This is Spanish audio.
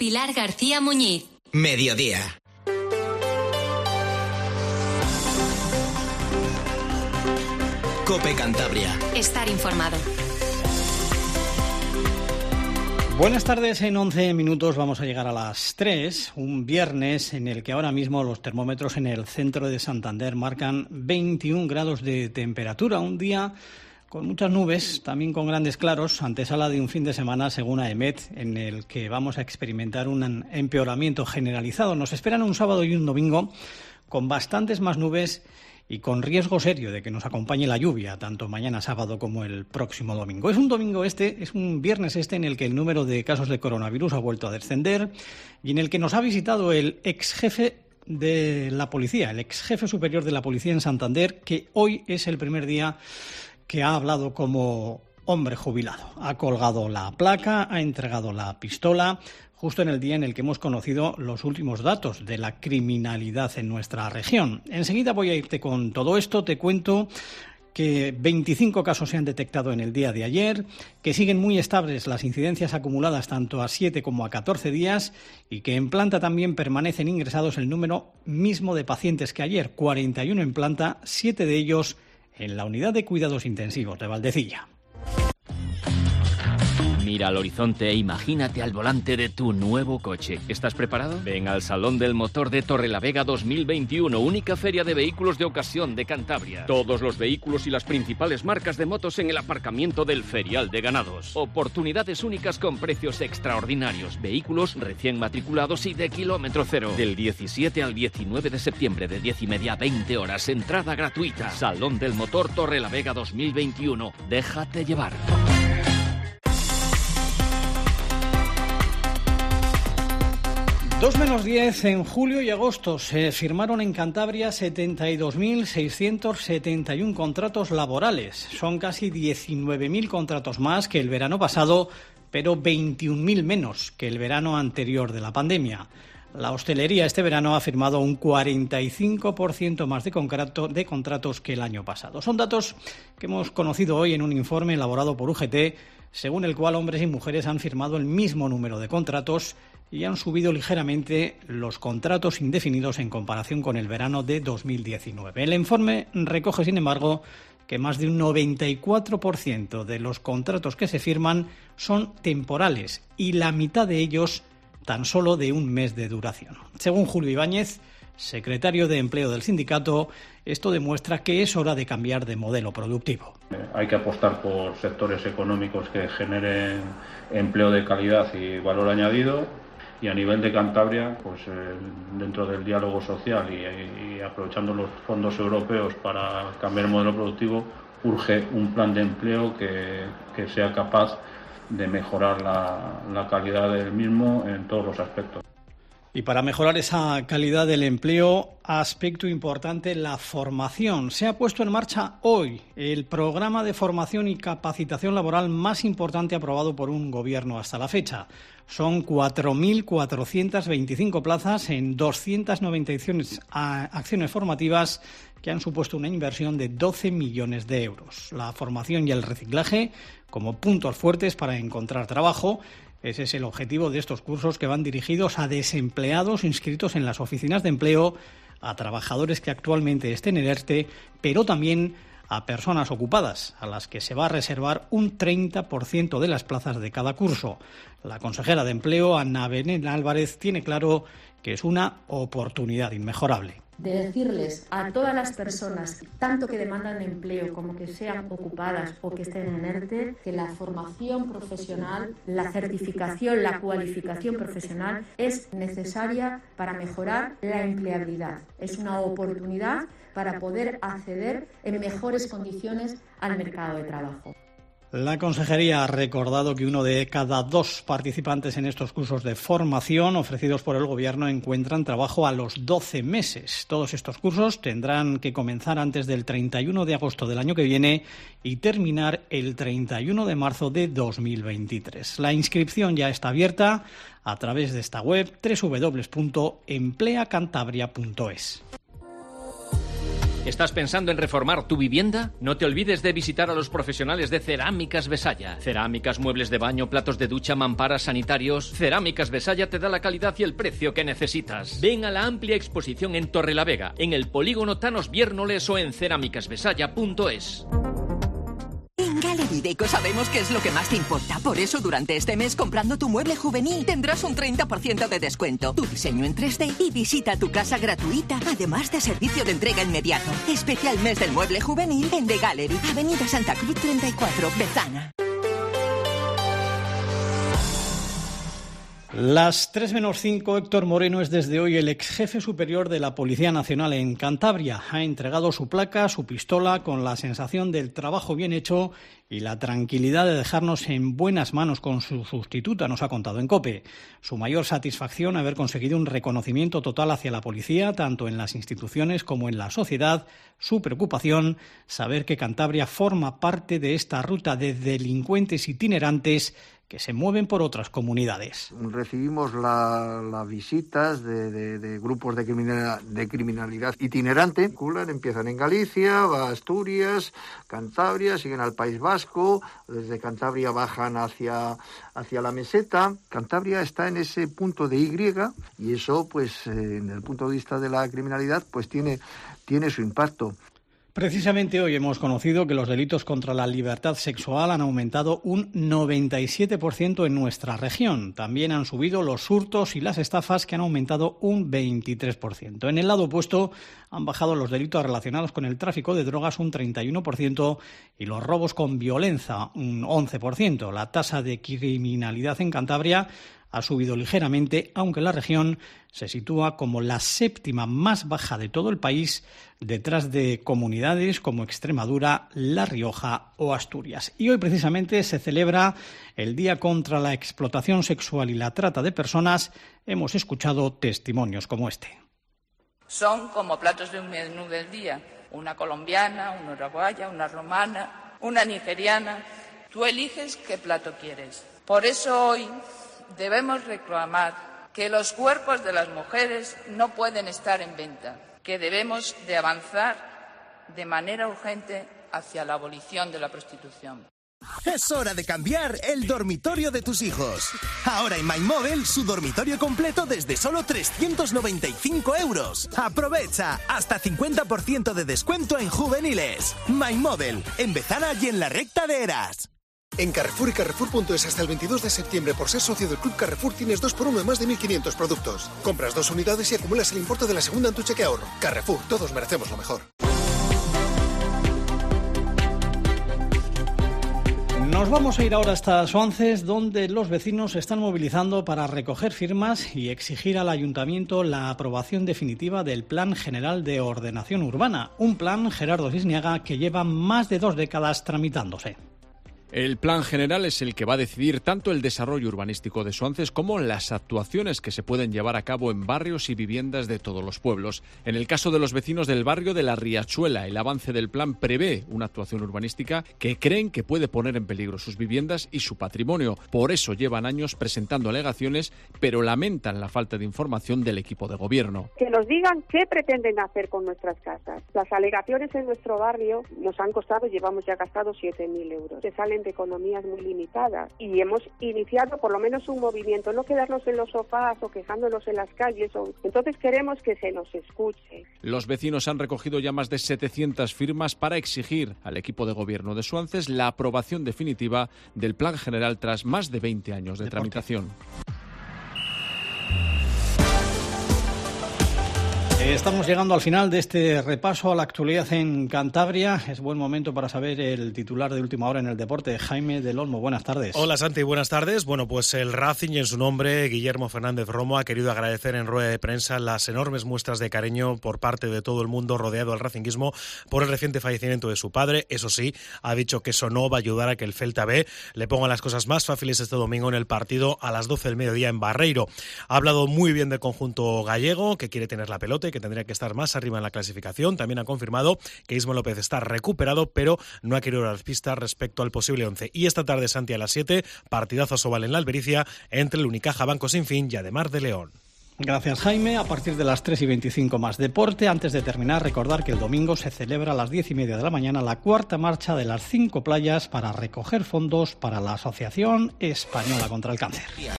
Pilar García Muñiz. Mediodía. COPE Cantabria. Estar informado. Buenas tardes, en 11 minutos vamos a llegar a las 3, un viernes en el que ahora mismo los termómetros en el centro de Santander marcan 21 grados de temperatura, un día con muchas nubes, también con grandes claros, antesala de un fin de semana, según AEMET, en el que vamos a experimentar un empeoramiento generalizado. Nos esperan un sábado y un domingo con bastantes más nubes y con riesgo serio de que nos acompañe la lluvia, tanto mañana sábado como el próximo domingo. Es un viernes en el que el número de casos de coronavirus ha vuelto a descender y en el que nos ha visitado el exjefe de la policía, el exjefe superior de la policía en Santander, que hoy es el primer día que ha hablado como hombre jubilado. Ha colgado la placa, ha entregado la pistola, justo en el día en el que hemos conocido los últimos datos de la criminalidad en nuestra región. Enseguida voy a irte con todo esto. Te cuento que 25 casos se han detectado en el día de ayer, que siguen muy estables las incidencias acumuladas tanto a 7 como a 14 días y que en planta también permanecen ingresados el número mismo de pacientes que ayer, 41 en planta, 7 de ellos en la unidad de cuidados intensivos de Valdecilla. Mira al horizonte e imagínate al volante de tu nuevo coche. ¿Estás preparado? Ven al Salón del Motor de Torrelavega 2021, única feria de vehículos de ocasión de Cantabria. Todos los vehículos y las principales marcas de motos en el aparcamiento del Ferial de Ganados. Oportunidades únicas con precios extraordinarios. Vehículos recién matriculados y de kilómetro cero. Del 17 al 19 de septiembre de 10:30 a 20 horas. Entrada gratuita. Salón del Motor Torrelavega 2021. Déjate llevar. 2 menos 10 en julio y agosto se firmaron en Cantabria 72.671 contratos laborales. Son casi 19.000 contratos más que el verano pasado, pero 21.000 menos que el verano anterior de la pandemia. La hostelería este verano ha firmado un 45% más de contratos que el año pasado. Son datos que hemos conocido hoy en un informe elaborado por UGT, según el cual hombres y mujeres han firmado el mismo número de contratos y han subido ligeramente los contratos indefinidos en comparación con el verano de 2019. El informe recoge, sin embargo, que más de un 94% de los contratos que se firman son temporales y la mitad de ellos tan solo de un mes de duración. Según Julio Ibáñez, secretario de Empleo del sindicato, esto demuestra que es hora de cambiar de modelo productivo. Hay que apostar por sectores económicos que generen empleo de calidad y valor añadido. Y a nivel de Cantabria, pues dentro del diálogo social y aprovechando los fondos europeos para cambiar el modelo productivo, urge un plan de empleo que sea capaz de mejorar la calidad del mismo en todos los aspectos. Y para mejorar esa calidad del empleo, aspecto importante, la formación. Se ha puesto en marcha hoy el programa de formación y capacitación laboral más importante aprobado por un gobierno hasta la fecha. Son 4.425 plazas en 290 acciones formativas que han supuesto una inversión de 12 millones de euros. La formación y el reciclaje como puntos fuertes para encontrar trabajo. Ese es el objetivo de estos cursos que van dirigidos a desempleados inscritos en las oficinas de empleo, a trabajadores que actualmente estén en ERTE, pero también a personas ocupadas, a las que se va a reservar un 30% de las plazas de cada curso. La consejera de Empleo, Ana Belén Álvarez, tiene claro que es una oportunidad inmejorable. De decirles a todas las personas, tanto que demandan empleo como que sean ocupadas o que estén en ERTE, que la formación profesional, la certificación, la cualificación profesional es necesaria para mejorar la empleabilidad. Es una oportunidad para poder acceder en mejores condiciones al mercado de trabajo. La consejería ha recordado que 1 de cada 2 participantes en estos cursos de formación ofrecidos por el Gobierno encuentran trabajo a los 12 meses. Todos estos cursos tendrán que comenzar antes del 31 de agosto del año que viene y terminar el 31 de marzo de 2023. La inscripción ya está abierta a través de esta web www.empleacantabria.es. ¿Estás pensando en reformar tu vivienda? No te olvides de visitar a los profesionales de Cerámicas Besaya. Cerámicas, muebles de baño, platos de ducha, mamparas, sanitarios. Cerámicas Besaya te da la calidad y el precio que necesitas. Ven a la amplia exposición en Torrelavega, en el polígono Thanos Viérnoles o en cerámicasbesaya.es. En Gallery Deco sabemos qué es lo que más te importa. Por eso, durante este mes, comprando tu mueble juvenil, tendrás un 30% de descuento, tu diseño en 3D y visita tu casa gratuita, además de servicio de entrega inmediato. Especial mes del mueble juvenil en The Gallery, Avenida Santa Cruz 34, Bezana. Las 3:05, Héctor Moreno es desde hoy el ex jefe superior de la Policía Nacional en Cantabria. Ha entregado su placa, su pistola, con la sensación del trabajo bien hecho y la tranquilidad de dejarnos en buenas manos con su sustituta, nos ha contado en COPE. Su mayor satisfacción, haber conseguido un reconocimiento total hacia la policía, tanto en las instituciones como en la sociedad. Su preocupación, saber que Cantabria forma parte de esta ruta de delincuentes itinerantes que se mueven por otras comunidades. Recibimos las visitas de grupos de criminalidad itinerante. Empiezan en Galicia, va a Asturias, Cantabria, siguen al País Vasco, desde Cantabria bajan hacia la meseta. Cantabria está en ese punto de Y eso, pues, en el punto de vista de la criminalidad, pues tiene su impacto. Precisamente hoy hemos conocido que los delitos contra la libertad sexual han aumentado un 97% en nuestra región. También han subido los hurtos y las estafas, que han aumentado un 23%. En el lado opuesto han bajado los delitos relacionados con el tráfico de drogas un 31% y los robos con violencia un 11%. La tasa de criminalidad en Cantabria ha subido ligeramente, aunque la región se sitúa como la 7ª más baja de todo el país, detrás de comunidades como Extremadura, La Rioja o Asturias. Y hoy precisamente se celebra el Día contra la Explotación Sexual y la Trata de Personas. Hemos escuchado testimonios como este. Son como platos de un menú del día. Una colombiana, una uruguaya, una romana, una nigeriana. Tú eliges qué plato quieres. Por eso hoy debemos reclamar que los cuerpos de las mujeres no pueden estar en venta, que debemos de avanzar de manera urgente hacia la abolición de la prostitución. Es hora de cambiar el dormitorio de tus hijos. Ahora en MyMobile, su dormitorio completo desde solo 395 €. Aprovecha hasta 50% de descuento en juveniles. MyMobile, en Bezana y en la recta de Eras. En Carrefour y Carrefour.es hasta el 22 de septiembre, por ser socio del Club Carrefour, tienes 2x1 en más de 1.500 productos. Compras 2 unidades y acumulas el importe de la segunda en tu cheque ahorro. Carrefour, todos merecemos lo mejor. Nos vamos a ir ahora hasta Suances, donde los vecinos se están movilizando para recoger firmas y exigir al ayuntamiento la aprobación definitiva del Plan General de Ordenación Urbana. Un plan, Gerardo Cisniaga, que lleva más de 2 décadas tramitándose. El plan general es el que va a decidir tanto el desarrollo urbanístico de Suances como las actuaciones que se pueden llevar a cabo en barrios y viviendas de todos los pueblos. En el caso de los vecinos del barrio de La Riachuela, el avance del plan prevé una actuación urbanística que creen que puede poner en peligro sus viviendas y su patrimonio. Por eso llevan años presentando alegaciones, pero lamentan la falta de información del equipo de gobierno. Que nos digan qué pretenden hacer con nuestras casas. Las alegaciones en nuestro barrio nos han costado, llevamos ya gastados 7.000 euros. Se salen de economías muy limitadas y hemos iniciado por lo menos un movimiento, no quedarnos en los sofás o quejándonos en las calles. Entonces queremos que se nos escuche. Los vecinos han recogido ya más de 700 firmas para exigir al equipo de gobierno de Suances la aprobación definitiva del Plan General tras más de 20 años de tramitación. Estamos llegando al final de este repaso a la actualidad en Cantabria. Es buen momento para saber el titular de última hora en el deporte. Jaime del Olmo, buenas tardes. Hola Santi, buenas tardes. Bueno, pues el Racing y en su nombre Guillermo Fernández Romo ha querido agradecer en rueda de prensa las enormes muestras de cariño por parte de todo el mundo rodeado al racinguismo por el reciente fallecimiento de su padre. Eso sí, ha dicho que eso no va a ayudar a que el Celta B le ponga las cosas más fáciles este domingo en el partido a las 12 del mediodía en Barreiro. Ha hablado muy bien del conjunto gallego, que quiere tener la pelota y que tendría que estar más arriba en la clasificación. También ha confirmado que Ismo López está recuperado, pero no ha querido dar pistas respecto al posible 11. Y esta tarde, Santi, a las 7, partidazo Sobal en la Albericia entre el Unicaja Banco Sinfín y Ademar de León. Gracias, Jaime. A partir de las 3:25 más deporte. Antes de terminar, recordar que el domingo se celebra a las 10:30 de la mañana la cuarta marcha de las 5 playas para recoger fondos para la Asociación Española contra el Cáncer.